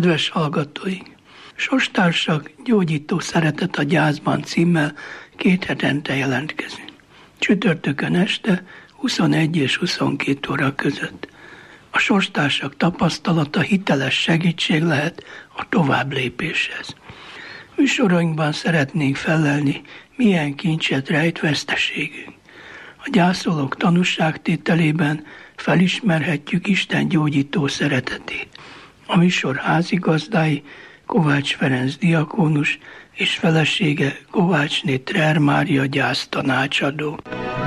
Kedves hallgatóink! Sorstársak, gyógyító szeretet a gyászban címmel 2 hetente jelentkezünk. Csütörtökön este 21 és 22 óra között. A sorstársak tapasztalata hiteles segítség lehet a tovább lépéshez. Műsorainkban szeretnénk felelni, milyen kincset rejt veszteségünk. A gyászolók tanúságtételében felismerhetjük Isten gyógyító szeretetét. A műsor házigazdái Kovács Ferenc diakónus és felesége Kovácsné Trer Mária gyásztanácsadó.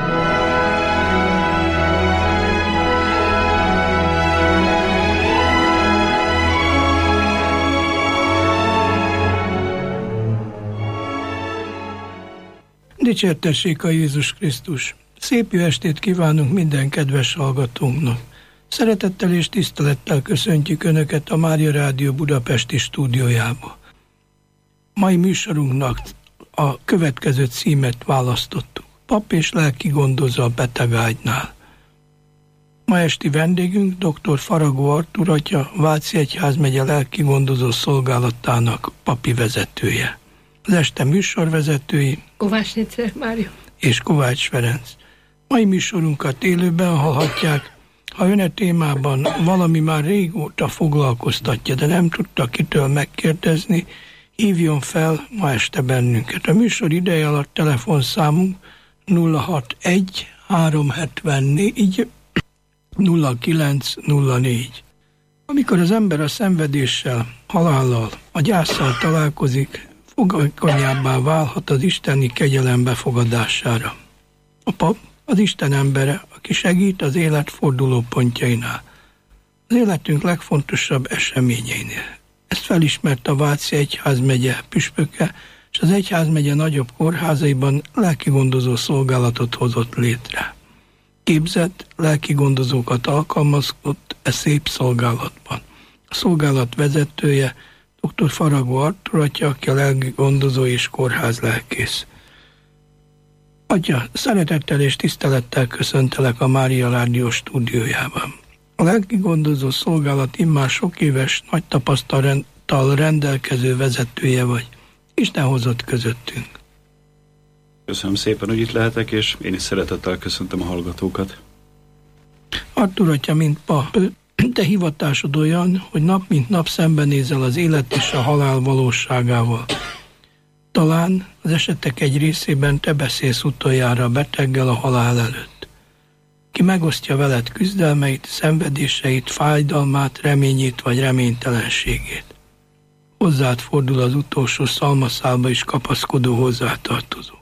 Dicsértessék a Jézus Krisztus! Szép jó estét kívánunk minden kedves hallgatónknak! Szeretettel és tisztelettel köszöntjük Önöket a Mária Rádió budapesti stúdiójába. Mai műsorunknak a következő címet választottuk. Pap és lelki gondozó a betegágynál. Ma esti vendégünk dr. Faragó Artúr atya, Váci Egyházmegye lelki gondozó szolgálatának papi vezetője. Az este műsorvezetői Kovácsné Trer Mária és Kovács Ferenc. Mai műsorunkat élőben hallhatják. Ha ön a témában valami már régóta foglalkoztatja, de nem tudta kitől megkérdezni, hívjon fel ma este bennünket. A műsor ideje alatt telefonszámunk 061 374 0904. Amikor az ember a szenvedéssel, halállal, a gyászsal találkozik, fogékonyabbá válhat az isteni kegyelem befogadására. A pap az Isten embere, aki segít az élet fordulópontjainál, az életünk legfontosabb eseményeinél. Ezt felismert a Váci Egyházmegye püspöke, és az Egyházmegye nagyobb kórházaiban lelkigondozó szolgálatot hozott létre. Képzett lelkigondozókat alkalmazott e szép szolgálatban. A szolgálat vezetője dr. Faragó Artúr atya, aki a lelkigondozó és kórház lelkész. Atya, szeretettel és tisztelettel köszöntelek a Mária Rádió stúdiójában. A lelkigondozó szolgálat immár sok éves nagy tapasztalattal rendelkező vezetője vagy. Isten hozott közöttünk. Köszönöm szépen, hogy itt lehetek, és én is szeretettel köszöntöm a hallgatókat. Artúr atya, mint pap, te hivatásod olyan, hogy nap mint nap szembenézel az élet és a halál valóságával. Talán az esetek egy részében te beszélsz utoljára a beteggel a halál előtt. Ki megosztja veled küzdelmeit, szenvedéseit, fájdalmát, reményét vagy reménytelenségét. Hozzád fordul az utolsó szalmaszálba is kapaszkodó hozzátartozó.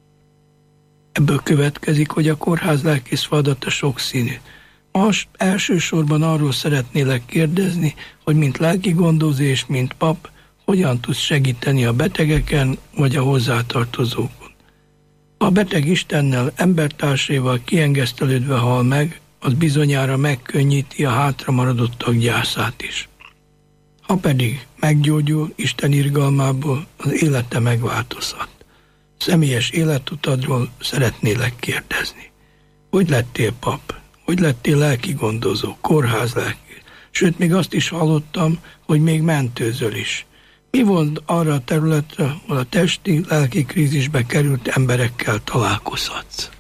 Ebből következik, hogy a kórház lelkész feladata sokszínű. Most elsősorban arról szeretnélek kérdezni, hogy mint lelkigondozó és mint pap, hogyan tudsz segíteni a betegeken vagy a hozzátartozókon. Ha a beteg Istennel, embertársaival kiengesztelődve hal meg, az bizonyára megkönnyíti a hátramaradottak gyászát is. Ha pedig meggyógyul Isten irgalmából, az élete megváltozhat. Személyes életutadról szeretnélek kérdezni. Hogy lettél pap? Hogy lettél lelkigondozó, kórház lelki? Sőt, még azt is hallottam, hogy még mentőzöl is. Mi volt arra a területre, ahol a testi, lelki krízisbe került emberekkel találkozhatsz?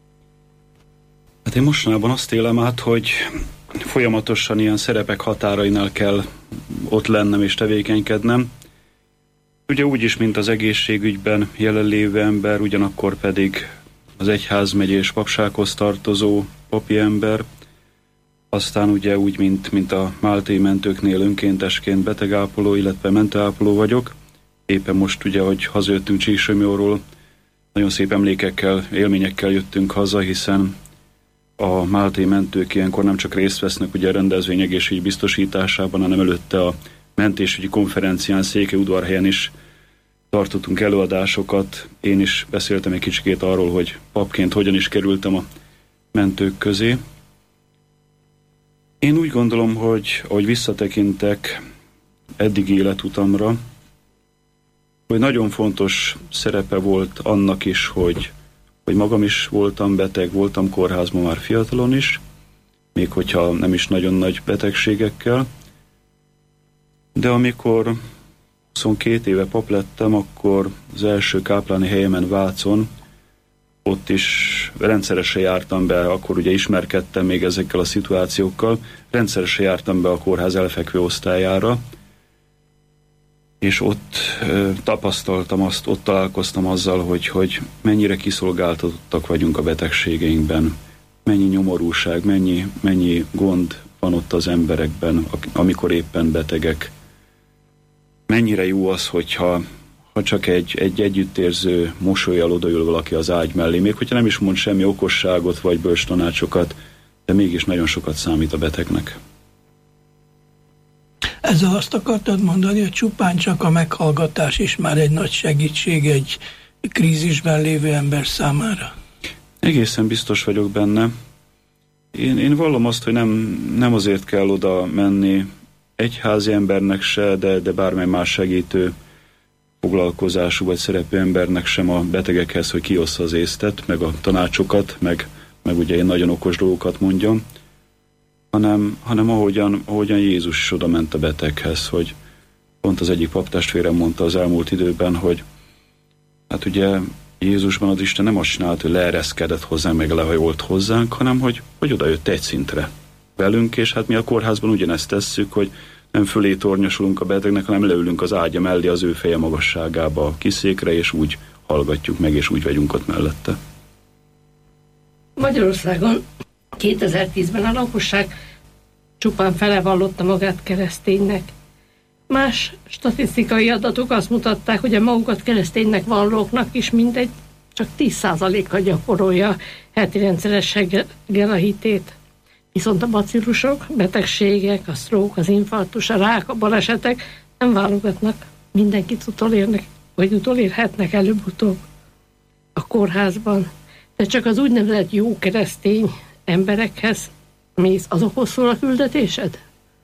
Hát én mostanában azt élem át, hogy folyamatosan ilyen szerepek határainál kell ott lennem és tevékenykednem. Ugye úgyis, mint az egészségügyben jelenlévő ember, ugyanakkor pedig az egyházmegye és papsághoz tartozó papi ember, aztán ugye úgy, mint a Máltai mentőknél önkéntesként betegápoló, illetve mentőápoló vagyok. Éppen most ugye, hogy hazajöttünk Csíksomlyóról, nagyon szép emlékekkel, élményekkel jöttünk haza, hiszen a Máltai mentők ilyenkor nem csak részt vesznek ugye a rendezvény egészségügyi biztosításában, hanem előtte a mentésügyi konferencián Székelyudvarhelyen is tartottunk előadásokat. Én is beszéltem egy kicsikét arról, hogy papként hogyan is kerültem a mentők közé. Én úgy gondolom, hogy ahogy visszatekintek eddigi életutamra, hogy nagyon fontos szerepe volt annak is, hogy magam is voltam beteg, voltam kórházban már fiatalon is, még hogyha nem is nagyon nagy betegségekkel, De amikor 22 éve pap lettem, akkor az első kápláni helyemen Vácon, ott is rendszeresen jártam be, akkor ugye ismerkedtem még ezekkel a szituációkkal, rendszeresen jártam be a kórház elfekvő osztályára, és ott tapasztaltam azt, ott találkoztam azzal, hogy mennyire kiszolgáltatottak vagyunk a betegségeinkben, mennyi nyomorúság, mennyi gond van ott az emberekben, amikor éppen betegek. Mennyire jó az, hogyha csak egy együttérző mosollyal odaül valaki az ágy mellé, még hogyha nem is mond semmi okosságot vagy bölcs tanácsokat, de mégis nagyon sokat számít a betegnek. Ezzel azt akartad mondani, hogy csupán csak a meghallgatás is már egy nagy segítség egy krízisben lévő ember számára? Egészen biztos vagyok benne. Én vallom azt, hogy nem azért kell oda menni egyházi embernek se, de bármely más segítő foglalkozású vagy szerepű embernek sem a betegekhez, hogy kiossza az észtet, meg a tanácsokat, meg ugye én nagyon okos dolgokat mondjam, hanem ahogyan Jézus is oda ment a beteghez, hogy pont az egyik paptestvérem mondta az elmúlt időben, hogy hát ugye Jézusban az Isten nem azt csinált, hogy leereszkedett hozzánk, meg lehajolt hozzánk, hanem hogy oda jött egy szintre velünk, és hát mi a kórházban ugyanezt tesszük, hogy nem fölé tornyosulunk a betegnek, hanem leülünk az ágya mellé az ő feje magasságába a kiszékre, és úgy hallgatjuk meg, és úgy vagyunk ott mellette. Magyarországon 2010-ben a lakosság csupán fele vallotta magát kereszténynek. Más statisztikai adatok azt mutatták, hogy a magukat kereszténynek vallóknak is mindegy, csak 10%-a gyakorolja heti rendszerességgel a hitét. Viszont a bacillusok, betegségek, a stroke, az infarktus, a rák, a balesetek nem válogatnak, mindenkit utolérnek, vagy utolérhetnek előbb-utóbb a kórházban. De csak az úgynevezett jó keresztény emberekhez mész, azokhoz szól a küldetésed?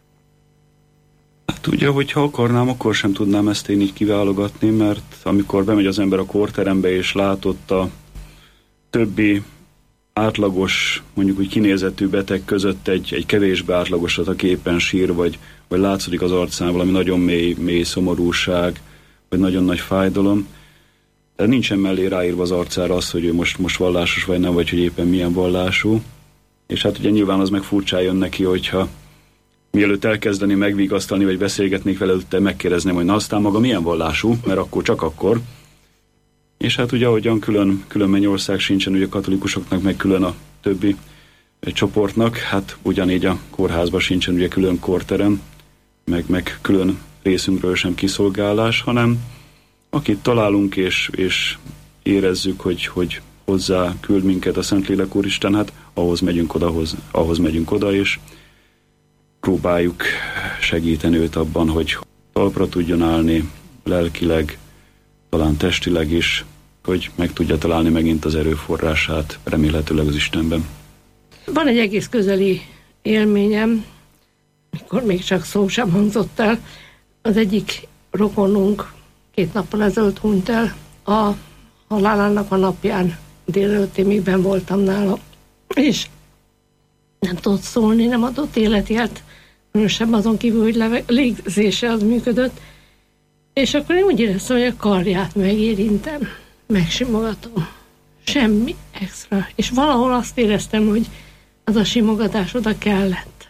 Hát ugye, hogyha akarnám, akkor sem tudnám ezt én így kiválogatni, mert amikor bemegy az ember a kórterembe és látott a többi átlagos, mondjuk úgy kinézetű beteg között egy kevésbé átlagosat, aki éppen sír, vagy látszik az arcán valami nagyon mély szomorúság, vagy nagyon nagy fájdalom, de nincsen mellé ráírva az arcára az, hogy ő most vallásos vagy nem, vagy hogy éppen milyen vallású. És hát ugye nyilván az meg furcsán jön neki, hogyha mielőtt elkezdeni megvigasztalni, vagy beszélgetnék vele, előtte megkérdezném, hogy na aztán maga milyen vallású, mert akkor csak akkor. És hát ugye ahogyan külön Mennyország sincsen, ugye a katolikusoknak meg külön a többi csoportnak, hát ugyanígy a kórházban sincsen ugye külön kórterem, meg külön részünkről sem kiszolgálás, hanem akit találunk és érezzük, hogy hozzá küld minket a Szentlélek Úristen, hát ahhoz megyünk oda, és próbáljuk segíteni őt abban, hogy talpra tudjon állni lelkileg, talán testileg is, hogy meg tudja találni megint az erőforrását, remélhetőleg az Istenben. Van egy egész közeli élményem, mikor még csak szó sem hangzott el. Az egyik rokonunk 2 nappal ezelőtt hunyt el, a halálának a napján délelőtt én még benn voltam nála, és nem tudott szólni, nem adott életjelt, különösebb azon kívül, hogy légzése az működött, és akkor én úgy éreztem, hogy a karját megérintem, megsimogatom. Semmi extra. És valahol azt éreztem, hogy az a simogatás oda kellett.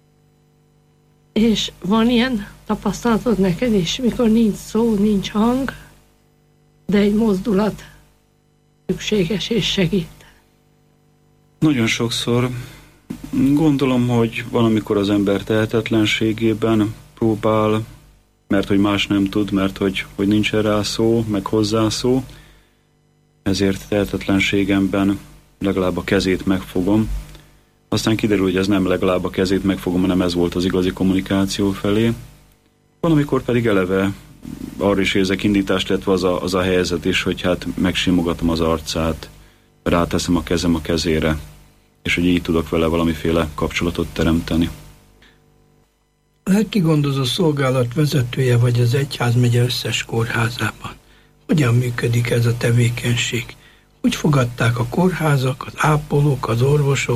És van ilyen tapasztalatod neked is, mikor nincs szó, nincs hang, de egy mozdulat szükséges és segít? Nagyon sokszor gondolom, hogy van, amikor az ember tehetetlenségében próbál, mert hogy más nem tud, mert hogy nincs rá szó, meg hozzá szó, ezért tehetetlenségemben legalább a kezét megfogom. Aztán kiderül, hogy ez nem legalább a kezét megfogom, hanem ez volt az igazi kommunikáció felé. Van, amikor pedig eleve arra is érzek indítást, illetve az a helyzet is, hogy hát megsimogatom az arcát, ráteszem a kezem a kezére, és hogy így tudok vele valamiféle kapcsolatot teremteni. Lelkigondozó szolgálat vezetője vagy az egyházmegye összes kórházában. Hogyan működik ez a tevékenység? Hogy fogadták a kórházak, az ápolók, az orvosok,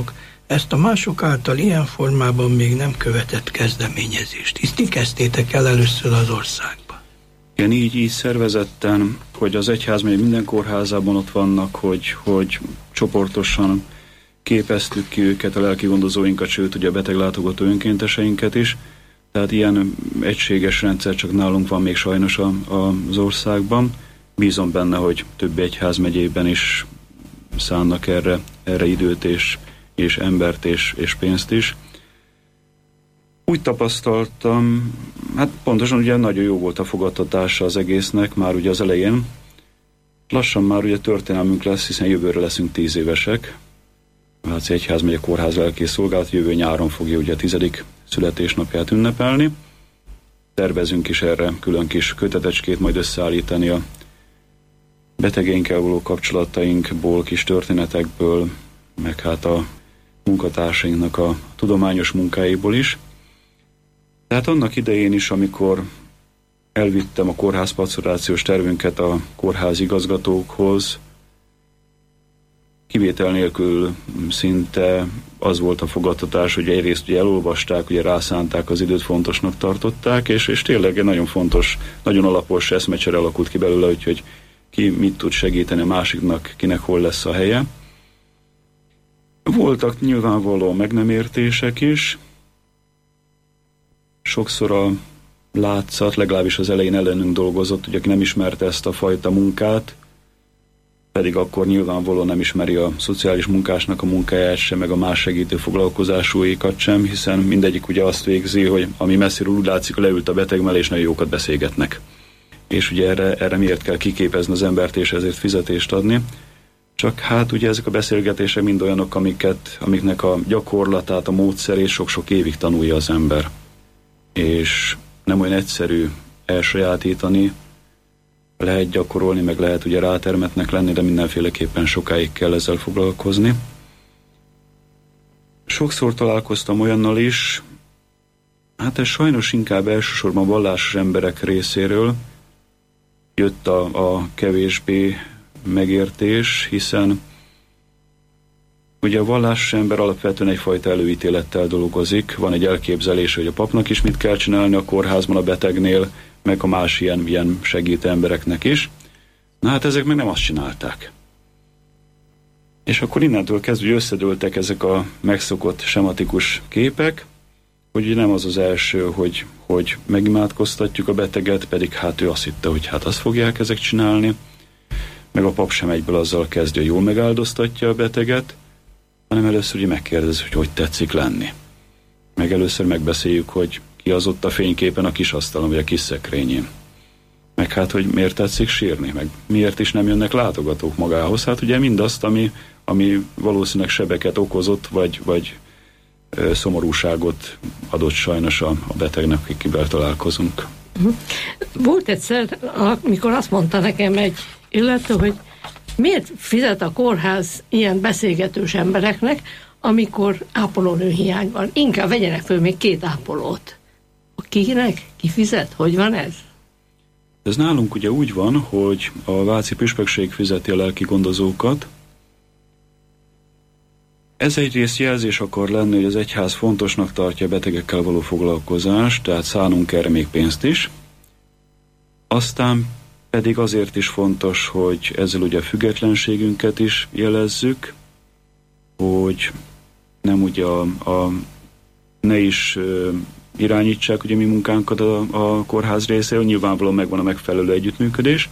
ezt a mások által ilyen formában még nem követett kezdeményezést. Hisz ti kezdtétek el először az országba. Igen, így szervezetten, hogy az egyházmegye minden kórházában ott vannak, hogy csoportosan képeztük ki őket, a lelki gondozóinkat, sőt, ugye a beteglátogató önkénteseinket is. Tehát ilyen egységes rendszer csak nálunk van még sajnos az országban. Bízom benne, hogy többi egyházmegyében is szánnak erre időt és embert és pénzt is. Úgy tapasztaltam, hát pontosan ugye nagyon jó volt a fogadtatása az egésznek már ugye az elején. Lassan már ugye történelmünk lesz, hiszen jövőre leszünk 10 évesek. A Váci Egyházmegye Kórház lelkész szolgálat jövő nyáron fogja ugye a 10. születésnapját ünnepelni. Tervezünk is erre külön kis kötetecskét majd összeállítani a betegeinkkel való kapcsolatainkból, kis történetekből, meg hát a munkatársainknak a tudományos munkáiból is. Tehát annak idején is, amikor elvittem a kórház pastorációs tervünket a kórház igazgatókhoz, kivétel nélkül szinte az volt a fogadtatás, hogy egyrészt ugye elolvasták, ugye rászánták az időt, fontosnak tartották, és tényleg egy nagyon fontos, nagyon alapos eszmecsere alakult ki belőle, hogy ki mit tud segíteni a másiknak, kinek hol lesz a helye. Voltak nyilvánvaló meg nem értések is. Sokszor a látszat, legalábbis az elején ellenünk dolgozott, hogy aki nem ismerte ezt a fajta munkát, pedig akkor nyilvánvalóan nem ismeri a szociális munkásnak a munkáját sem, meg a más segítő foglalkozásúikat sem, hiszen mindegyik ugye azt végzi, hogy ami messziről úgy látszik, leült a beteg mellé, és nagyon jókat beszélgetnek. És ugye erre miért kell kiképezni az embert, és ezért fizetést adni. Csak hát ugye ezek a beszélgetések mind olyanok, amiknek a gyakorlatát, a módszerét sok-sok évig tanulja az ember. És nem olyan egyszerű elsajátítani, lehet gyakorolni, meg lehet ugye rátermetnek lenni, de mindenféleképpen sokáig kell ezzel foglalkozni. Sokszor találkoztam olyannal is, hát ez sajnos inkább elsősorban vallásos emberek részéről jött a kevésbé megértés, hiszen ugye a vallásos ember alapvetően egyfajta előítélettel dolgozik, van egy elképzelés, hogy a papnak is mit kell csinálni a kórházban a betegnél, meg a más ilyen segítő embereknek is. Na hát ezek meg nem azt csinálták. És akkor innentől kezdve összedőltek ezek a megszokott sematikus képek, hogy nem az az első, hogy megimádkoztatjuk a beteget, pedig hát ő azt hitte, hogy hát azt fogják ezek csinálni, meg a pap sem egyből azzal kezdő, hogy jól megáldoztatja a beteget, hanem először ugye megkérdezi, hogy tetszik lenni. Meg először megbeszéljük, hogy ki az ott a fényképen a kis asztalon, vagy a kis szekrényén. Meg hát, hogy miért tetszik sírni, meg miért is nem jönnek látogatók magához. Hát ugye mindazt, ami valószínűleg sebeket okozott, vagy szomorúságot adott sajnos a betegnek, akivel találkozunk. Volt egyszer, amikor azt mondta nekem egy illető, hogy miért fizet a kórház ilyen beszélgetős embereknek, amikor ápolónő hiány van. Inkább vegyenek föl még 2 ápolót. Kinek? Ki fizet? Hogy van ez? Ez nálunk ugye úgy van, hogy a váci püspökség fizeti a lelki gondozókat. Ez egyrészt jelzés akar lenni, hogy az egyház fontosnak tartja a betegekkel való foglalkozást, tehát szánunk erre még pénzt is. Aztán pedig azért is fontos, hogy ezzel ugye a függetlenségünket is jelezzük, hogy nem ugye ne is irányítsák ugye mi munkánkat a kórház részéről, nyilvánvalóan megvan a megfelelő együttműködés.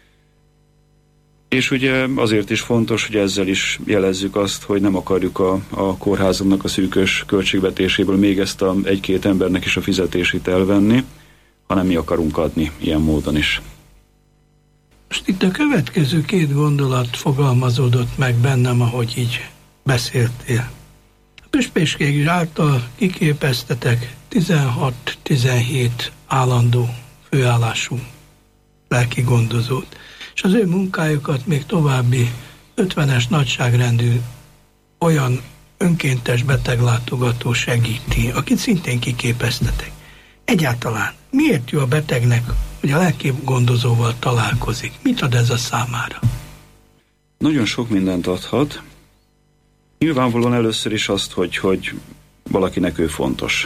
És ugye azért is fontos, hogy ezzel is jelezzük azt, hogy nem akarjuk a kórházunknak a szűkös költségvetéséből még ezt a 1-2 embernek is a fizetését elvenni, hanem mi akarunk adni ilyen módon is. Most itt a következő 2 gondolat fogalmazódott meg bennem, ahogy így beszéltél. A püspökség által kiképeztetek 16-17 állandó főállású lelki gondozót, és az ő munkájukat még további 50-es nagyságrendű olyan önkéntes beteglátogató segíti, akit szintén kiképeztetek. Egyáltalán miért jó a betegnek, hogy a lelki gondozóval találkozik? Mit ad ez a számára? Nagyon sok mindent adhat. Nyilvánvalóan először is azt, hogy valakinek ő fontos.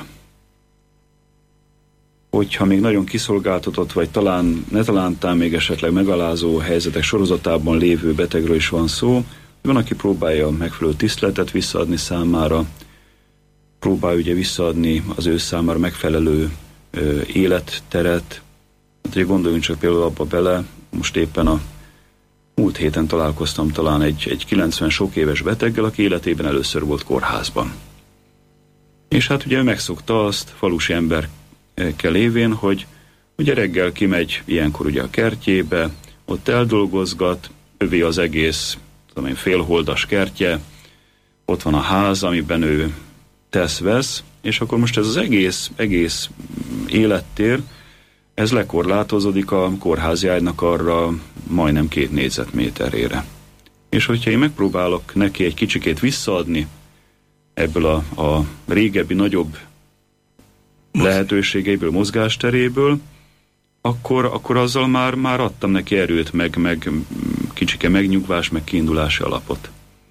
Hogyha még nagyon kiszolgáltatott, vagy talán még esetleg megalázó helyzetek sorozatában lévő betegről is van szó, van, aki próbálja megfelelő tiszteletet visszaadni számára, próbálja ugye visszaadni az ő számára megfelelő életteret. Hát, hogy gondoljunk csak például abba bele, most éppen a múlt héten találkoztam talán egy 90 sok éves beteggel, aki életében először volt kórházban. És hát ugye megszokta azt falusi emberkel lévén, hogy ugye reggel kimegy ilyenkor ugye a kertjébe, ott eldolgozgat, övé az egész félholdas kertje, ott van a ház, amiben ő tesz-vesz, és akkor most ez az egész élettér, ez lekorlátozódik a kórházi ágynak arra majdnem 2 négyzetméterére. És hogyha én megpróbálok neki egy kicsikét visszaadni ebből a régebbi, nagyobb lehetőségeiből, mozgásteréből, akkor azzal már adtam neki erőt, meg kicsike megnyugvás, meg kiindulási alapot.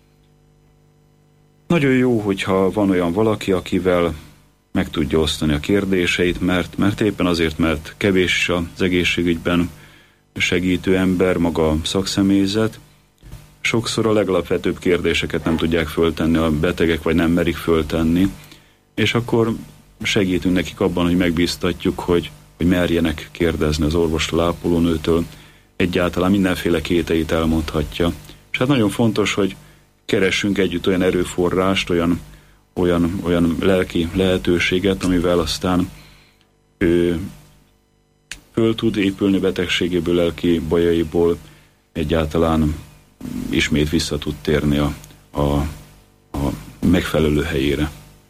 Nagyon jó, hogyha van olyan valaki, akivel meg tudja osztani a kérdéseit, mert éppen azért, mert kevés az egészségügyben segítő ember, maga a szakszemélyzet, sokszor a legalapvetőbb kérdéseket nem tudják föltenni a betegek, vagy nem merik föltenni, és akkor segítünk nekik abban, hogy megbíztatjuk, hogy merjenek kérdezni az orvostól, ápolónőtől, egyáltalán mindenféle kételyét elmondhatja. És hát nagyon fontos, hogy keressünk együtt olyan erőforrást, olyan lelki lehetőséget, amivel aztán ő föl tud épülni betegségéből, lelki bajaiból, egyáltalán ismét vissza tud térni a megfelelő helyére.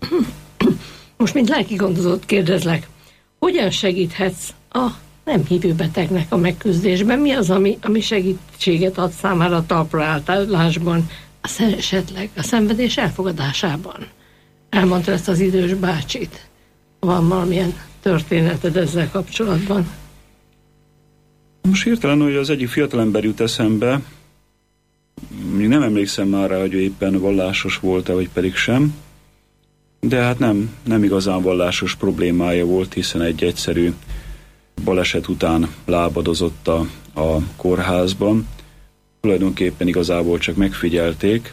Most, mint lelki gondozót kérdezlek, hogyan segíthetsz a nem hívő betegnek a megküzdésben? Mi az, ami segítséget ad számára a talpra állásban, esetleg a szenvedés elfogadásában? Elmondta ezt az idős bácsit. Van valamilyen történeted ezzel kapcsolatban? Most hirtelen, hogy az egyik fiatalember jut eszembe, még nem emlékszem már rá, hogy ő éppen vallásos volt-e, vagy pedig sem, de hát nem igazán vallásos problémája volt, hiszen egy egyszerű baleset után lábadozott a kórházban. Tulajdonképpen igazából csak megfigyelték,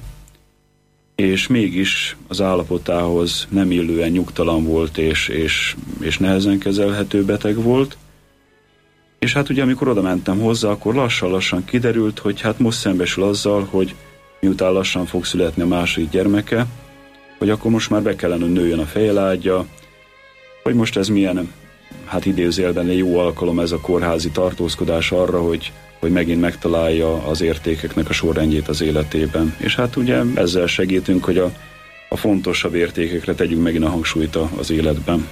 és mégis az állapotához nem illően nyugtalan volt, és nehezen kezelhető beteg volt. És hát ugye amikor oda mentem hozzá, akkor lassan kiderült, hogy hát most szembesül azzal, hogy miután lassan fog születni a második gyermeke, hogy akkor most már be kellene, hogy nőjön a fejelágya, hogy most ez milyen, hát idézőjelben egy jó alkalom ez a kórházi tartózkodás arra, hogy megint megtalálja az értékeknek a sorrendjét az életében. És hát ugye ezzel segítünk, hogy a fontosabb értékekre tegyünk megint a hangsúlyt az életben.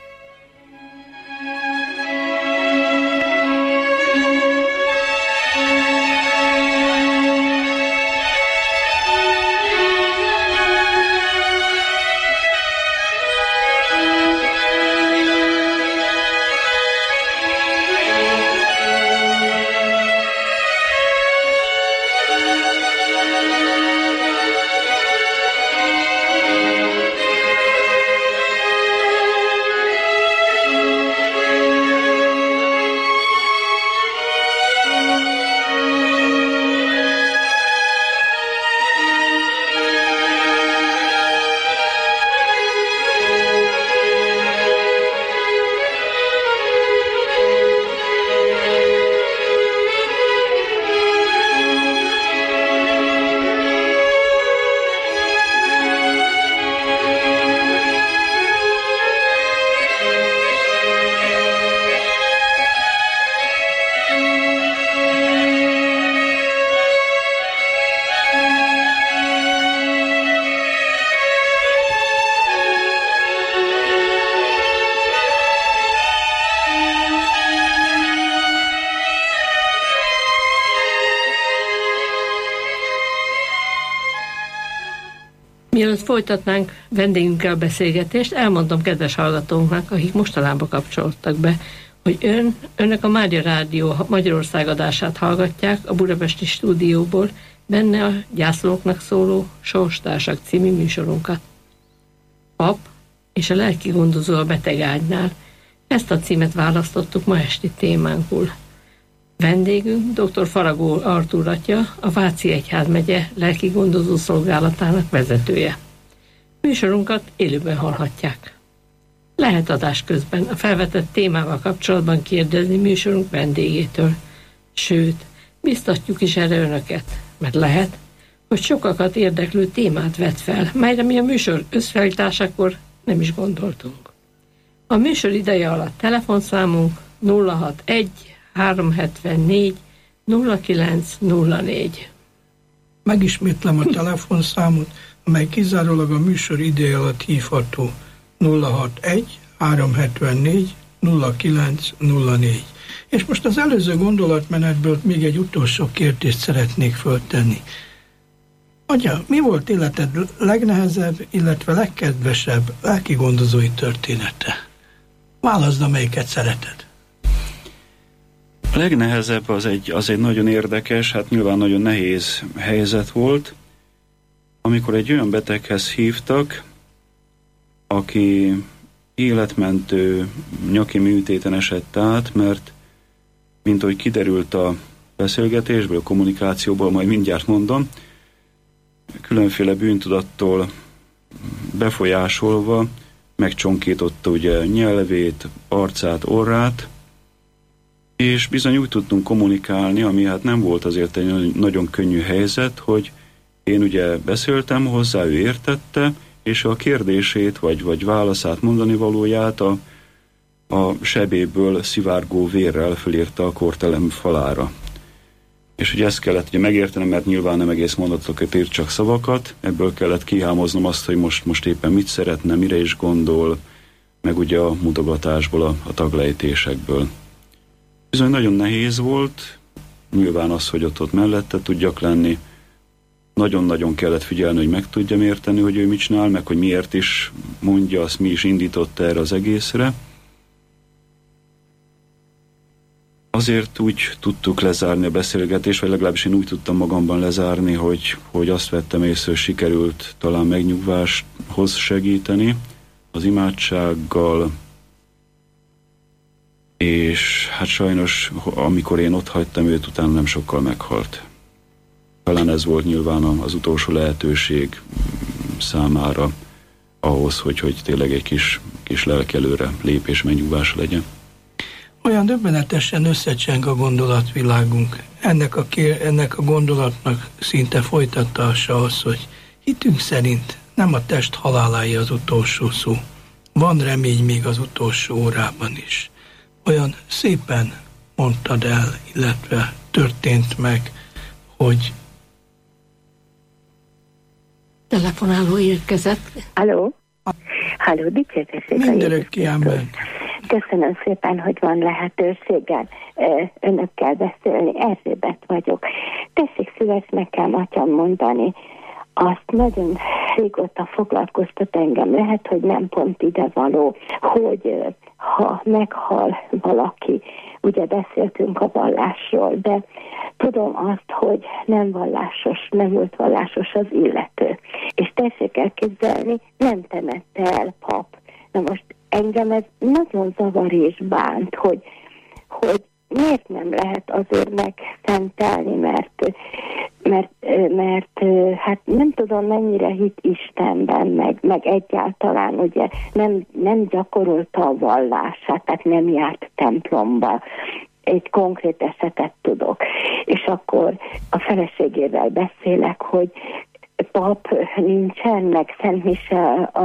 Mielőtt folytatnánk vendégünkkel a beszélgetést, elmondom kedves hallgatónknak, akik mostanában kapcsolódtak be, hogy önök a Mária Rádió Magyarország adását hallgatják a budapesti stúdióból, benne a gyászolóknak szóló Sorstársak című műsorunkat. Pap és a lelki gondozó a betegágynál. Ezt a címet választottuk ma esti témánkul. Vendégünk dr. Faragó Artúr atya, a Váci Egyházmegye lelki gondozó szolgálatának vezetője. Műsorunkat élőben hallhatják. Lehet adás közben a felvetett témával kapcsolatban kérdezni műsorunk vendégétől. Sőt, biztatjuk is erre önöket, mert lehet, hogy sokakat érdeklő témát vet fel, melyre mi a műsor összeállításakor nem is gondoltunk. A műsor ideje alatt telefonszámunk 061 374 0904. Megismétlem a telefonszámot, amely kizárólag a műsor ideje alatt hívható 061 374 0904. És most az előző gondolatmenetből még egy utolsó kérdést szeretnék föltenni. Atya, mi volt életed legnehezebb, illetve legkedvesebb lelki gondozói története? Válaszd, amelyiket szereted. A legnehezebb az egy nagyon érdekes, hát nyilván nagyon nehéz helyzet volt, amikor egy olyan beteghez hívtak, aki életmentő nyaki műtéten esett át, mert mint ahogy kiderült a beszélgetésből, a kommunikációból, majd mindjárt mondom, különféle bűntudattól befolyásolva megcsonkította ugye nyelvét, arcát, orrát, és bizony úgy tudtunk kommunikálni, ami hát nem volt azért egy nagyon könnyű helyzet, hogy én ugye beszéltem hozzá, ő értette, és a kérdését vagy válaszát, mondani valóját a sebéből szivárgó vérrel fölírta a kortelem falára. És ugye ezt kellett ugye megértenem, mert nyilván nem egész mondatokat írt, csak szavakat, ebből kellett kihámoznom azt, hogy most éppen mit szeretne, mire is gondol, meg ugye a mutogatásból, a taglejtésekből. Bizony nagyon nehéz volt, nyilván az, hogy ott mellette tudjak lenni, nagyon-nagyon kellett figyelni, hogy meg tudjam érteni, hogy ő mit csinál, meg hogy miért is mondja, azt mi is indította erre az egészre. Azért úgy tudtuk lezárni a beszélgetést, vagy legalábbis én úgy tudtam magamban lezárni, hogy azt vettem észre, hogy sikerült talán megnyugváshoz segíteni az imádsággal, és hát sajnos, amikor én ott hagytam őt, utána nem sokkal meghalt. Talán ez volt nyilván az utolsó lehetőség számára ahhoz, hogy tényleg egy kis lelki előre lépés megnyugvás legyen. Olyan döbbenetesen összecseng a gondolatvilágunk. Ennek a gondolatnak szinte folytatása az, hogy hitünk szerint nem a test halálája az utolsó szó. Van remény még az utolsó órában is. Olyan szépen mondtad el, illetve történt meg, hogy... Telefonáló érkezett. Halló, dicsértessék a Mindörökké ember. Köszönöm szépen, hogy van lehetőséggel önökkel beszélni. Erzsébet vagyok. Tessék szíves nekem, atyám, mondani. Azt nagyon régóta foglalkoztat engem. Lehet, hogy nem pont idevaló, hogy ha meghal valaki, ugye beszéltünk a vallásról, de tudom azt, hogy nem volt vallásos az illető. És tessék elképzelni, nem temette el pap. Na most engem ez nagyon zavar és bánt, hogy miért nem lehet azért megszentelni, mert hát nem tudom mennyire hit Istenben, meg egyáltalán ugye nem gyakorolta a vallását, tehát nem járt templomba. Egy konkrét esetet tudok. És akkor a feleségével beszélek, hogy pap nincsen, meg Szent Mise a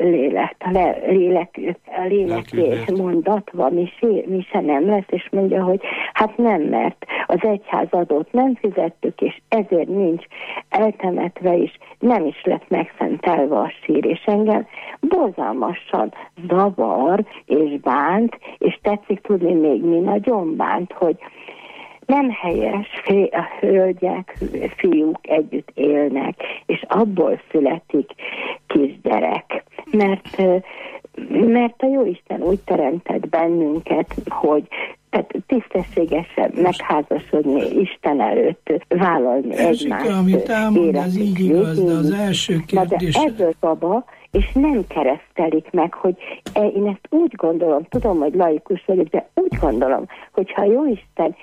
lélek mondatva, mise nem lesz, és mondja, hogy hát nem, mert az egyház adót nem fizettük, és ezért nincs eltemetve is, nem is lett megszentelve a sír, és engem borzalmasan zavar és bánt, és tetszik tudni még mi nagyon bánt, hogy nem helyes, a hölgyek, fiúk együtt élnek, és abból születik kisgyerek. Mert a Jóisten úgy teremtett bennünket, hogy Tehát tisztességesen megházasodni, Isten előtt vállalni egymást. Amit elmond, ez így igaz, de az első kérdés... De ebből baba, és nem keresztelik meg, hogy én ezt úgy gondolom, tudom, hogy laikus vagyok, de úgy gondolom, hogyha Jóisten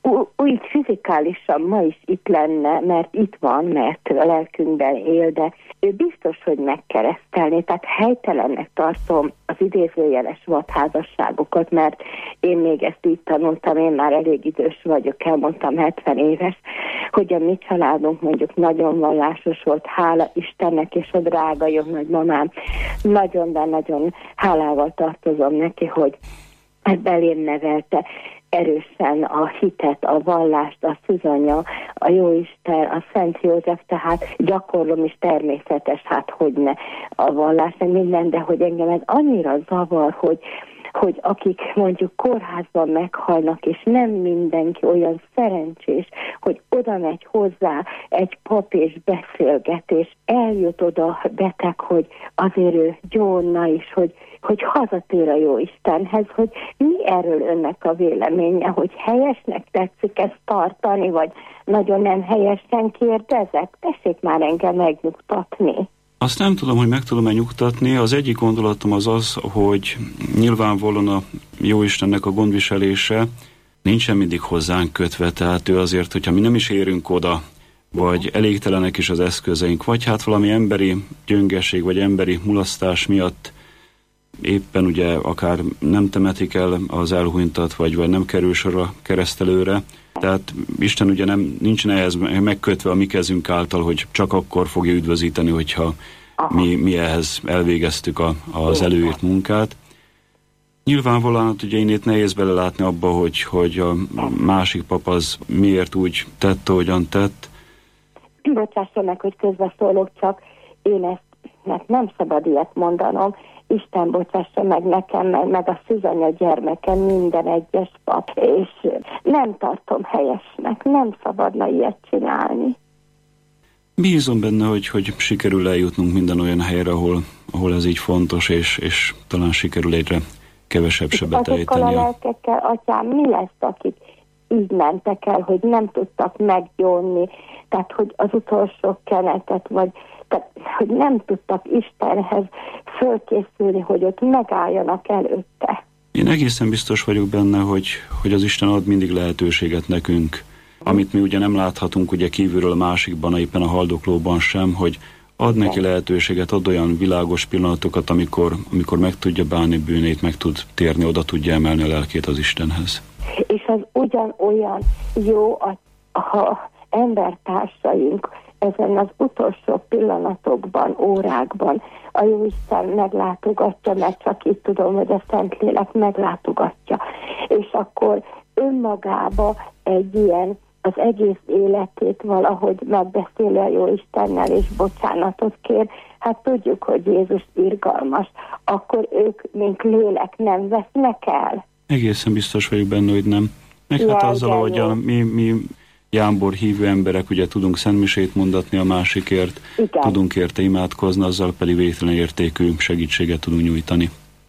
úgy fizikálisan ma is itt lenne, mert itt van, mert a lelkünkben él, de ő biztos, hogy megkeresztelni, tehát helytelennek tartom az idézőjeles vadházasságokat, mert én még ezt így tanultam, én már elég idős vagyok, elmondtam 70 éves, hogy a mi családunk mondjuk nagyon vallásos volt, hála Istennek, és a drága jó nagymamám, nagyon, de nagyon hálával tartozom neki, hogy belém nevelte erősen a hitet, a vallást, a Szűzanya, a Jóisten, a Szent József, tehát gyakorlom is természetes, hát hogyne a vallás, minden, de hogy engem ez annyira zavar, hogy akik mondjuk kórházban meghalnak, és nem mindenki olyan szerencsés, hogy oda megy hozzá egy pap és beszélget, és eljut oda beteg, hogy azért ő gyónna is, hogy hazatér a Jóistenhez, hogy mi erről önnek a véleménye, hogy helyesnek tetszik ezt tartani, vagy nagyon nem helyesen kérdezek? Tessék már engem megnyugtatni. Azt nem tudom, hogy meg tudom-e nyugtatni. Az egyik gondolatom az, hogy nyilvánvalóan a Jóistennek a gondviselése nincsen mindig hozzánk kötve, tehát ő azért, hogyha mi nem is érünk oda, vagy elégtelenek is az eszközeink, vagy hát valami emberi gyöngeség, vagy emberi mulasztás miatt éppen ugye akár nem temetik el az elhunytat, vagy nem kerül sor a keresztelőre. Tehát Isten ugye nincsen ehhez megkötve a mi kezünk által, hogy csak akkor fogja üdvözíteni, hogyha mi ehhez elvégeztük az előírt munkát. Nyilvánvalóan ugye én itt nehéz belelátni abba, hogy a másik pap az miért úgy tett, ahogyan tett. Bocsásson meg, hogy közbeszólok, csak én ezt nem szabad ilyet mondanom. Isten bocsássa meg nekem, meg a Szűzanya gyermekem, minden egyes pap, és nem tartom helyesnek, nem szabadna ilyet csinálni. Bízom benne, hogy sikerül eljutnunk minden olyan helyre, ahol ez így fontos, és talán sikerül egyre kevesebb sebet ejteni. Azokkal a lelkekkel, atyám, mi lesz, akik így mentek el, hogy nem tudtak meggyónni, tehát hogy az utolsó kenetet, vagy tehát, hogy nem tudtak Istenhez fölkészülni, hogy ott megálljanak előtte. Én egészen biztos vagyok benne, hogy az Isten ad mindig lehetőséget nekünk, amit mi ugye nem láthatunk ugye kívülről a másikban, éppen a haldoklóban sem, hogy ad neki lehetőséget, ad olyan világos pillanatokat, amikor meg tudja bánni bűnét, meg tud térni, oda tudja emelni a lelkét az Istenhez. És az ugyanolyan jó, ha embertársaink ezen az utolsó pillanatokban, órákban a Jóisten meglátogatja, mert csak így tudom, hogy a Szentlélek meglátogatja. És akkor önmagába egy ilyen az egész életét valahogy megbeszéli a Jóistennel és bocsánatot kér, hát tudjuk, hogy Jézus irgalmas, akkor ők, mint lélek nem vesznek el. Egészen biztos vagyok benne, hogy nem. Meg hát azzal, hogy mi jámbor hívő emberek, ugye tudunk szentmisét mondatni a másikért, igen, tudunk érte imádkozni, azzal pedig végtelen értékű segítséget tudunk nyújtani.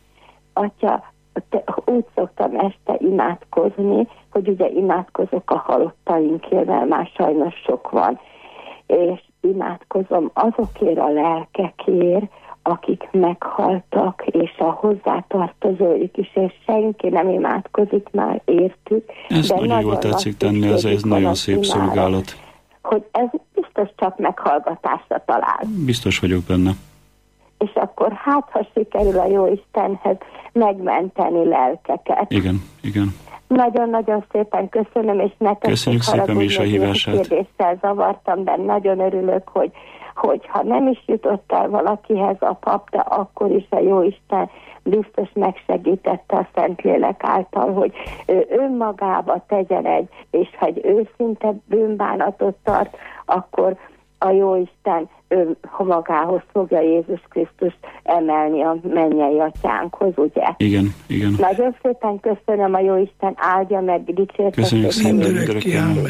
Atya, úgy szoktam este imádkozni, hogy ugye imádkozok a halottainkért, mert már sajnos sok van, és imádkozom azokért a lelkekért, akik meghaltak, és a hozzátartozóik is, és senki nem imádkozik már értük. Ez de nagyon jól tetszik tenni, ez nagyon szép szolgálat. Hogy ez biztos csak meghallgatásra talál. Biztos vagyok benne. És akkor hát, ha sikerül a Jóistenhez megmenteni lelkeket. Igen, igen. Nagyon-nagyon szépen köszönöm, és neked köszönjük szépen is a hívását. Kérdéssel zavartam, de nagyon örülök, hogy ha nem is jutott el valakihez a pap, de akkor is a Jóisten biztos megsegítette a Szentlélek által, hogy ő önmagába tegyen és ha egy őszinte bűnbánatot tart, akkor a Jóisten ő magához fogja Jézus Krisztus emelni a mennyei atyánkhoz, ugye? Igen, igen. Nagyon szépen köszönöm, a Jóisten áldja meg, dicsértessék. Köszönjük szépen.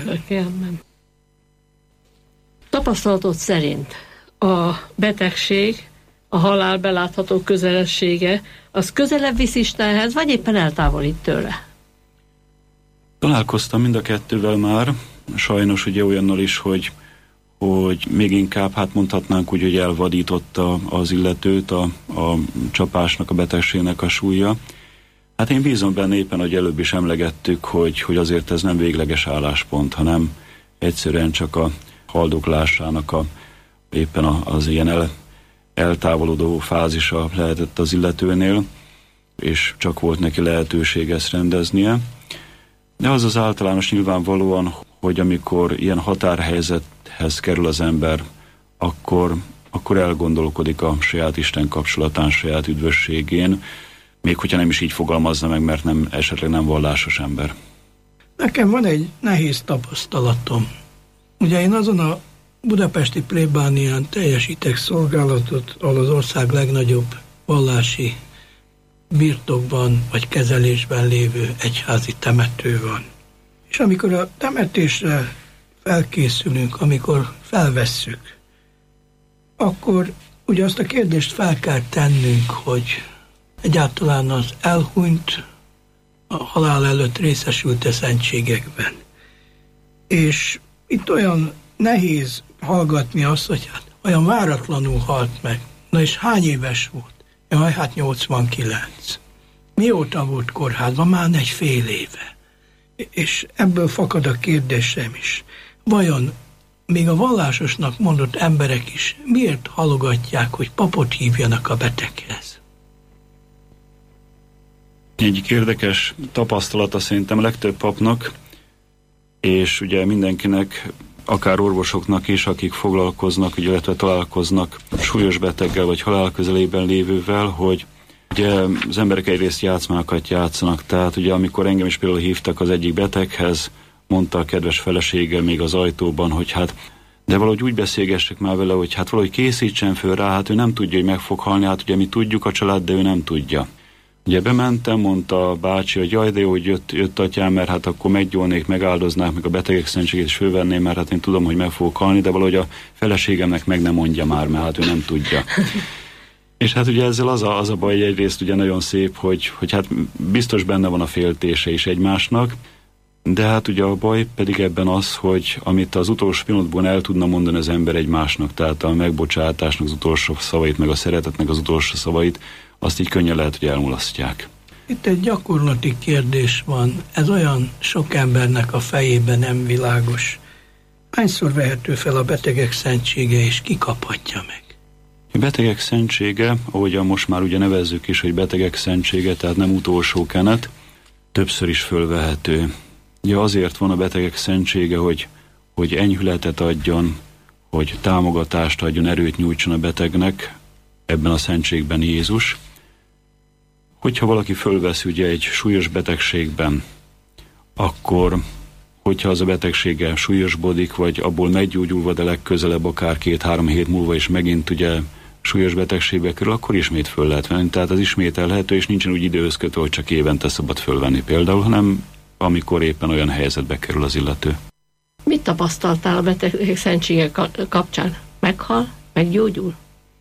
Tapasztalatot szerint a betegség, a halál belátható közelessége, az közelebb visz Istenhez, vagy éppen eltávolít tőle? Találkoztam mind a kettővel már, sajnos ugye olyannal is, hogy még inkább, hát mondhatnánk úgy, hogy elvadította az illetőt a csapásnak, a betegségnek a súlya. Hát én bízom benne éppen, hogy előbb is emlegettük, hogy azért ez nem végleges álláspont, hanem egyszerűen csak a haldoklásának éppen az ilyen eltávolodó fázisa lehetett az illetőnél, és csak volt neki lehetőség ezt rendeznie. De az általános nyilvánvalóan, hogy amikor ilyen határhelyzethez kerül az ember, akkor elgondolkodik a saját Isten kapcsolatán, saját üdvösségén, még hogyha nem is így fogalmazza meg, mert esetleg nem vallásos ember. Nekem van egy nehéz tapasztalatom. Ugye én azon a budapesti plébánián teljesítek szolgálatot, ahol az ország legnagyobb vallási birtokban vagy kezelésben lévő egyházi temető van. És amikor a temetésre felkészülünk, amikor felvesszük, akkor ugye azt a kérdést fel kell tennünk, hogy egyáltalán az elhunyt a halál előtt részesült-e szentségekben. És itt olyan nehéz hallgatni azt, hogy hát olyan váratlanul halt meg. Na és hány éves volt? Jaj, hát 89. Mióta volt kórházban? Már egy fél éve. És ebből fakad a kérdésem is. Vajon még a vallásosnak mondott emberek is miért halogatják, hogy papot hívjanak a beteghez? Egyik érdekes tapasztalata szerintem legtöbb papnak, és ugye mindenkinek, akár orvosoknak is, akik foglalkoznak, illetve találkoznak súlyos beteggel vagy halál közelében lévővel, hogy ugye az emberek egyrészt játszmákat játszanak, tehát ugye amikor engem is például hívtak az egyik beteghez, mondta a kedves felesége még az ajtóban, hogy hát de valahogy úgy beszélgessek már vele, hogy hát valahogy készítsen föl rá, hát ő nem tudja, hogy meg fog halni, hát ugye mi tudjuk a család, de ő nem tudja. Ugye bementem, mondta a bácsi, hogy jaj, de jó, hogy jött atyám, mert hát akkor meggyólnék, megáldoznák, meg a betegek szentségét is fölvenném, mert hát én tudom, hogy meg fogok halni, de valahogy a feleségemnek meg nem mondja már, mert hát ő nem tudja. És hát ugye ezzel az a baj, egyrészt ugye nagyon szép, hogy hát biztos benne van a féltése is egymásnak, de hát ugye a baj pedig ebben az, hogy amit az utolsó pillanatban el tudna mondani az ember egymásnak, tehát a megbocsátásnak az utolsó szavait, meg a szeretetnek az utolsó szavait, azt így könnyen lehet, hogy elmulasztják. Itt egy gyakorlati kérdés van. Ez olyan sok embernek a fejében nem világos. Hányszor vehető fel a betegek szentsége, és ki kaphatja meg? A betegek szentsége, ahogyan most már ugye nevezzük is, hogy betegek szentsége, tehát nem utolsó kenet, többször is fölvehető. Ugye azért van a betegek szentsége, hogy enyhületet adjon, hogy támogatást adjon, erőt nyújtson a betegnek, ebben a szentségben Jézus. Hogyha valaki fölvesz ugye egy súlyos betegségben, akkor, hogyha az a betegsége súlyosbodik, vagy abból meggyógyulva, de legközelebb akár 2-3 hét múlva is megint ugye súlyos betegségbe kerül, akkor ismét föl lehet venni. Tehát az ismételhető, és nincsen úgy időhöz kötve, hogy csak évente szabad fölvenni például, hanem amikor éppen olyan helyzetbe kerül az illető. Mit tapasztaltál a betegek szentsége kapcsán? Meghal? Meggyógyul?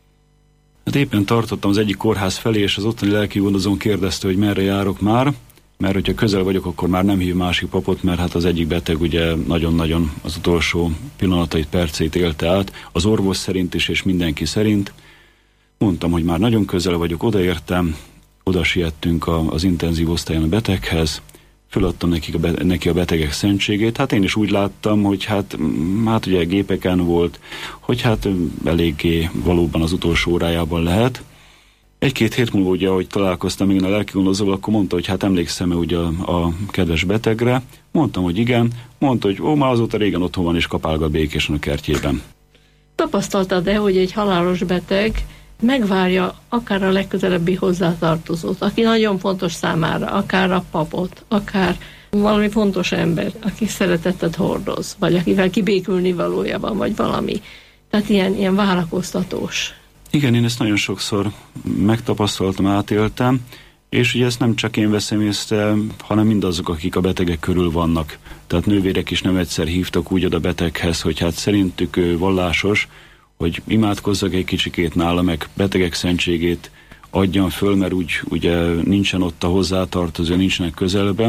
Hát éppen tartottam az egyik kórház felé, és az ottani lelkigondozón kérdezte, hogy merre járok már, mert hogyha közel vagyok, akkor már nem hív másik papot, mert hát az egyik beteg ugye nagyon-nagyon az utolsó pillanatait, perceit élte át, az orvos szerint is, és mindenki szerint. Mondtam, hogy már nagyon közel vagyok, odaértem, oda siettünk az intenzív osztályon a beteghez, föladtam neki a betegek szentségét, hát én is úgy láttam, hogy hát ugye gépeken volt, hogy hát eléggé valóban az utolsó órájában lehet. 1-2 hét múlva ugye, ahogy találkoztam még a lelkigondozóval, akkor mondta, hogy hát emlékszem ugye a kedves betegre. Mondtam, hogy igen. Mondta, hogy már azóta régen otthon van és kapálgat békésen a kertjében. Tapasztaltad-e, hogy egy halálos beteg megvárja akár a legközelebbi hozzátartozót, aki nagyon fontos számára, akár a papot, akár valami fontos ember, aki szeretetet hordoz, vagy akivel kibékülni valója van, vagy valami. Tehát ilyen várakoztatós. Igen, én ezt nagyon sokszor megtapasztaltam, átéltem, és ugye ezt nem csak én veszem észre, hanem mindazok, akik a betegek körül vannak. Tehát nővérek is nem egyszer hívtak úgy oda beteghez, hogy hát szerintük ő vallásos, hogy imádkozzak egy kicsikét nála, meg betegek szentségét adjam föl, mert úgy ugye nincsen ott a hozzátartozó, nincsenek közelben,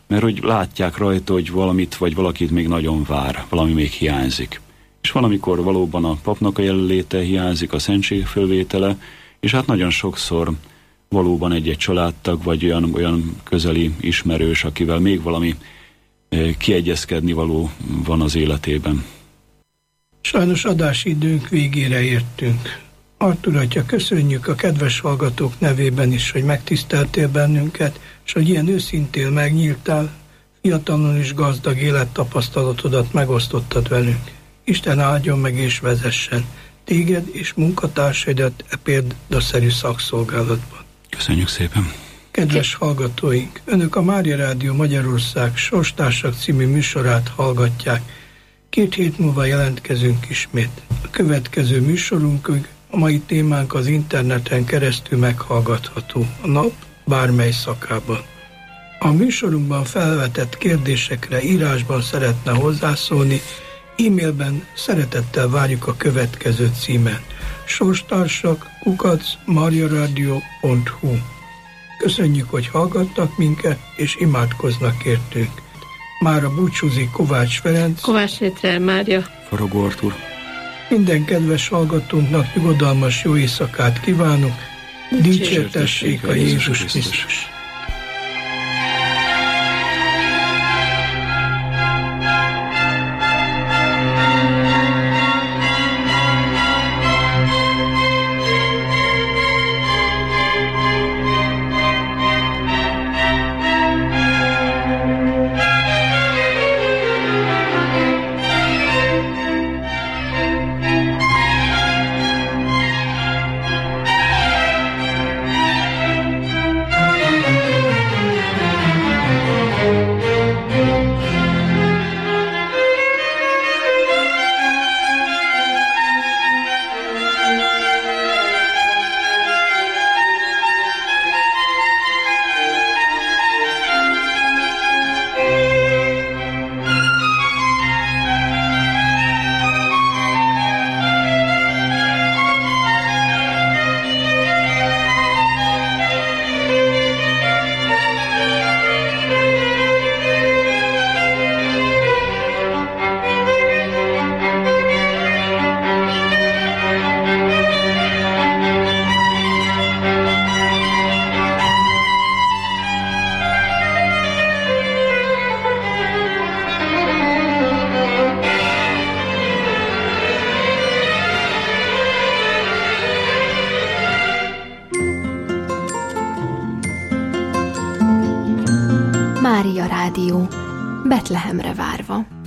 mert hogy látják rajta, hogy valamit vagy valakit még nagyon vár, valami még hiányzik. És valamikor valóban a papnak a jelenléte hiányzik, a szentség fölvétele, és hát nagyon sokszor valóban egy-egy családtag, vagy olyan közeli ismerős, akivel még valami kiegyezkedni való van az életében. Sajnos adási időnk végére értünk. Artúr atya, köszönjük a kedves hallgatók nevében is, hogy megtiszteltél bennünket, és hogy ilyen őszintén megnyíltál, fiatalon is gazdag élettapasztalatodat megosztottad velünk. Isten áldjon meg és vezessen téged és munkatársaidat e példaszerű szakszolgálatban. Köszönjük szépen! Kedves hallgatóink, Önök a Mária Rádió Magyarország Sorstársak című műsorát hallgatják. 2 hét múlva jelentkezünk ismét. A következő műsorunkig a mai témánk az interneten keresztül meghallgatható, a nap bármely szakában. A műsorunkban felvetett kérdésekre írásban szeretne hozzászólni, e-mailben szeretettel várjuk a következő címen: sorstársak@mariaradio.hu. Köszönjük, hogy hallgattak minket, és imádkoznak értünk. Mára búcsúzik Kovács Ferenc, Kovács Létrel Mária, Faragó Artúr. Minden kedves hallgatónknak nyugodalmas jó éjszakát kívánok. Dicsértessék a Jézus Krisztus! Mária Rádió, Betlehemre várva.